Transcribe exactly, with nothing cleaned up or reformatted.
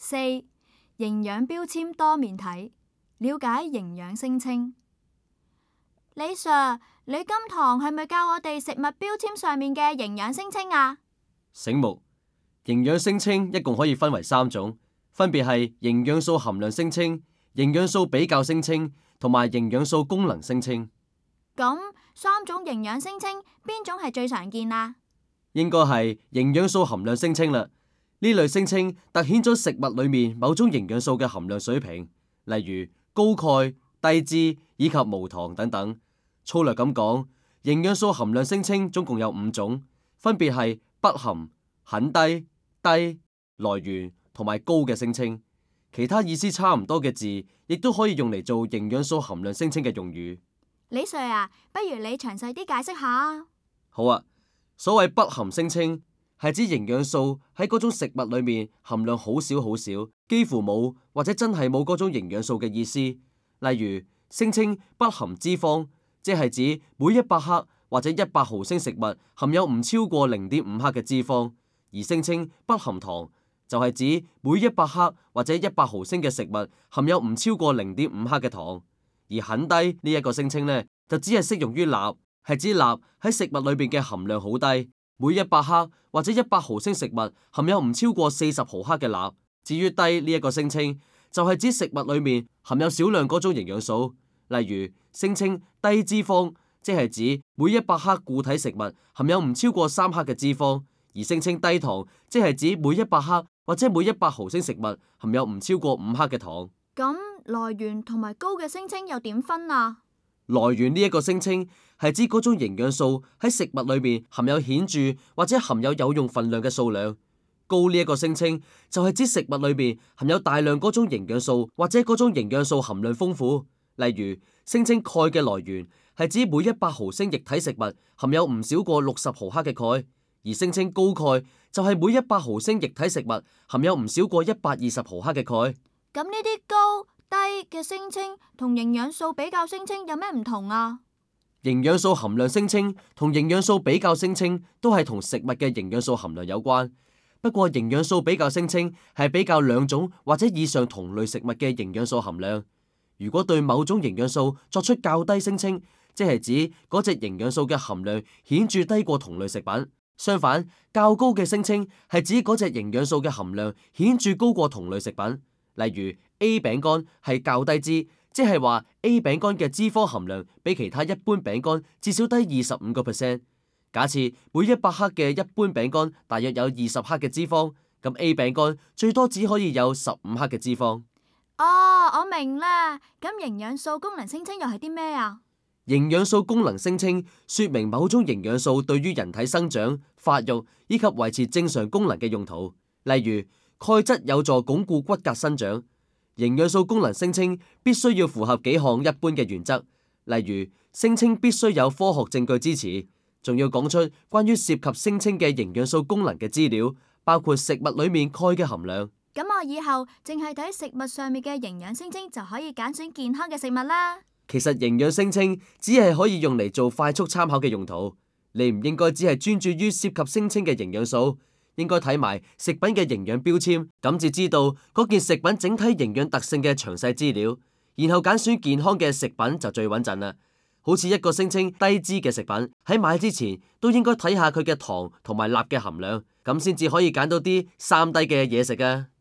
四、營養標籤多面睇，了解營養聲稱。李 Sir， 你今堂係咪教我哋食物標籤上面嘅營養聲稱啊？ 醒目，營養聲稱一共可以分為三種，分別係營養素含量聲稱、營養素比較聲稱同埋營養素功能聲稱。 咁三種營養聲稱邊種係最常見啊？ 應該係營養素含量聲稱啦。呢類聲稱凸顯咗食物裏面某種營養素嘅含量水平，例如高鈣、低脂以及無糖等等。粗略咁講，營養素含量聲稱總共有五種，分別係不含、很低、低、來源同埋高嘅聲稱。其他意思差唔多嘅字，亦都可以用嚟做營養素含量聲稱嘅用語。 李 Sir 啊，不如你詳細啲解釋下。 好啊，所謂不含聲稱係指營養素喺嗰種食物裏面含量好少好少，幾乎冇或者真係冇嗰種營養素嘅意思。例如聲稱不含脂肪，即係指每一百克或者一百毫升食物含有唔超過零點五克嘅脂肪；而聲稱不含糖，就係指每一百克或者一百毫升嘅食物含有唔超過零點五克嘅糖。而很低呢一個聲稱呢，就只係適用於鈉，係指鈉喺食物裏邊嘅含量好低，每一百克或者一百毫升食物含有唔超過四十毫克嘅鈉。至於低呢一個聲稱，就係指食物裏面含有少量嗰種營養素，例如聲稱低脂肪，即係指每一百克固體食物含有唔超過三克嘅脂肪；而聲稱低糖，即係指每一百克或者每一百毫升食物含有唔超過五克嘅糖。 咁來源同埋高嘅聲稱又點分啊？ 來源呢一個聲稱係指嗰種營養素喺食物裏面含有顯著或者含有有用分量嘅數量。高呢一個聲稱就係指食物裏面含有大量嗰種營養素或者嗰種營養素含量豐富。例如聲稱鈣嘅來源係指每一百毫升液體食物含有唔少過六十毫克嘅鈣，而聲稱高鈣就係每一百毫升液體食物含有唔少過一百二十毫克嘅鈣。 咁呢啲高低嘅聲稱同營養素比較聲稱有咩唔同啊？ 營養素含量聲稱同營養素比較聲稱都係同食物嘅營養素含量有關，不過營養素比較聲稱係比較兩種或者以上同類食物嘅營養素含量。如果對某種營養素作出較低聲稱，即係指嗰隻營養素嘅含量顯著低過同類食品。相反，較高嘅聲稱係指嗰隻營養素嘅含量顯著高過同類食品。例如 A 餅乾係較低脂，即係話 A 餅乾嘅脂肪含量比其他一般餅乾至少低二十五個 percent。假設每一百克嘅一般餅乾大約有二十克嘅脂肪，咁 A 餅乾最多只可以有十五克嘅脂肪。 哦，我明啦。咁營養素功能聲稱又係啲咩啊？ 營養素功能聲稱說明某種營養素對於人體生長、發育以及維持正常功能嘅用途。例如鈣質有助鞏固骨骼生長。營養素功能聲稱必須要符合幾項一般嘅原則，例如聲稱必須有科學證據支持，仲要講出關於涉及聲稱嘅營養素功能嘅資料，包括食物裏面鈣嘅含量。 咁我以後淨係睇食物上面嘅營養聲稱就可以揀選健康嘅食物啦。 其實營養聲稱只係可以用嚟做快速參考嘅用途，你唔應該只係專注於涉及聲稱嘅營養素，應該睇埋食品嘅營養標籤，咁至知道嗰件食品整體營養特性嘅詳細資料，然後揀選健康嘅食品就最穩陣啦。好似一個聲稱低脂嘅食品，喺買之前都應該睇下佢嘅糖同埋鈉嘅含量，咁先至可以揀到啲三低嘅嘢食啊。